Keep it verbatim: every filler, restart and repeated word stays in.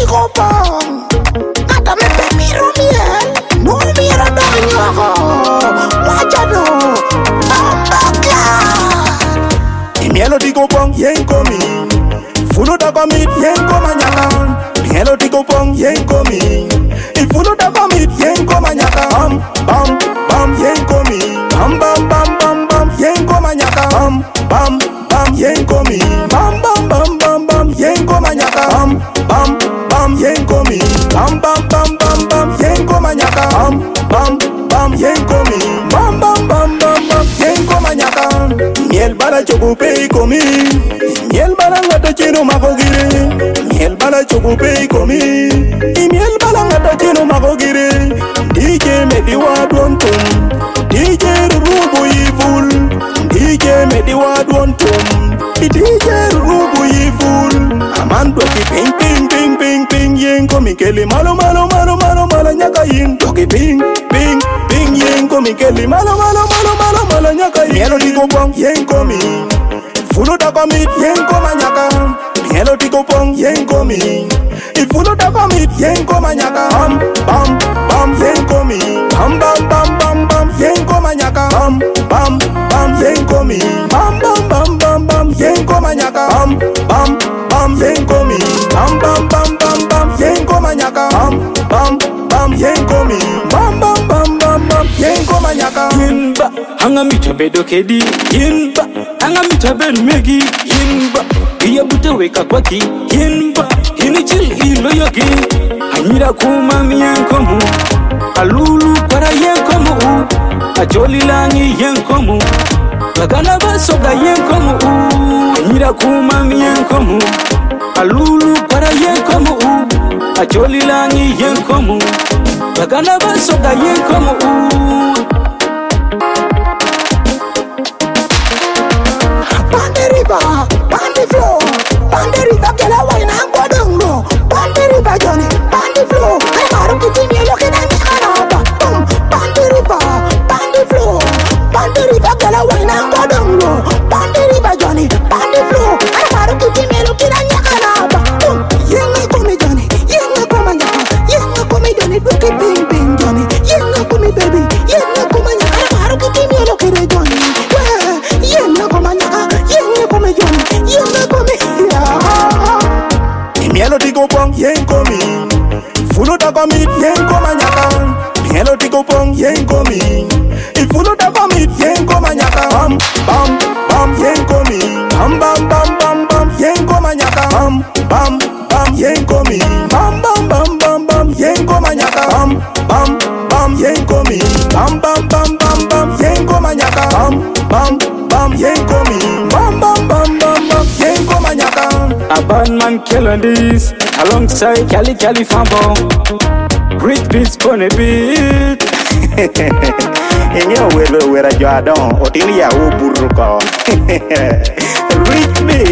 digo pong. Kata me pe miro miel, no miro daño. Guachano, papaka. Y mielo digo pong, yen komi. Fulo da komit, yen koma nyakan. Mielo digo pong, yen komi. Y fulo da komit, yen koma nyakan. Bam, bam, bam, yen komi. Bam, bam, bam, bam, bam, yen koma nyakan. Bam, bam, bam, yen komi. Bam, bam, bam, bam, bam, yen koma nyakan. Bam, bam, bam, yen komi. Bam, bam, bam, bam, bam, yen koma nyakan. Bam, bam, bam, yen komi. Bam, bam, bam, bam, bam, yen koma nyakan. Miel bala chokupe komi. Miel bala ngata chino makogire. Miel bala chokupe komi. Miel bala ngata chino makogire. D J Medi wadwontum. D J Rubu yiful. D J Medi wadwontum. D J Rubu yiful. Amando ki ping ping ping ping ping yen komi keli malo malo malo malo malo nyaka yin. Doki ping ping ping yen komi keli malo malo malo malo malo nyaka yin. Mielo digo pong yen komi. Fulo da komit yen koma nyaka. Mielo digo pong yen komi. Ifulo da komit yen koma nyaka. Bam bam bam yen komi. Bam bam bam bam bam yen koma nyaka. Bam bam bam yen komi. Bam bam bam bam bam yen koma nyaka. Bam bam bam yen komi. Bam bam bam bam bam yen koma nyaka. Bam bam bam yen komi. Bam bam bam bam bam yen koma nyaka. Yinba hanga mita bedo kedi. Yinba hanga mita ben megi. Yinba iya buta weka kwaki. Yinba ini chill ilo yogi. Anyira kuma miyankomu. Alulu para yankomu. Ajoli langi yankomu. Bagana basoga yankomu. Anyira kuma miyankomu. Alulu para yankomu. Ajoli langi yankomu. Bagana basoga yankomu. Pande river, pande flow, pande river que la wine and guadongo. Pande river Johnny, pande flow. I maru kiti mielo que na mi canaba. Boom, pande river, pande flow, pande river que la wine and guadongo. Pande river Johnny, pande flow. I maru kiti mielo que na mi canaba. Boom, yenga come Johnny, yenga come nyaka, yenga come Johnny, do keep ping ping Johnny, yenga come baby, yenga come nyaka. I maru kiti mielo que na Johnny, yenga come nyaka. Mielo digo pong yen komi. Fulo da komit yen koma nyaka. Mielo digo pong yen komi. Ifulo da komit yen koma nyaka. Bam bam bam yen komi. Bam bam bam bam bam yen koma nyaka. Bam bam bam yen komi. Bam bam bam bam bam yen koma nyaka. Bam bam bam yen komi. Bam bam bam bam bam yen koma nyaka. Bam bam bam yen komi. Bam bam bam bam bam yen koma nyaka. A bad man killing this alongside Cali Cali Fambo. Rich beats on a beat. Inyo welo wera jadon otini ya uburu ko. Rich beat.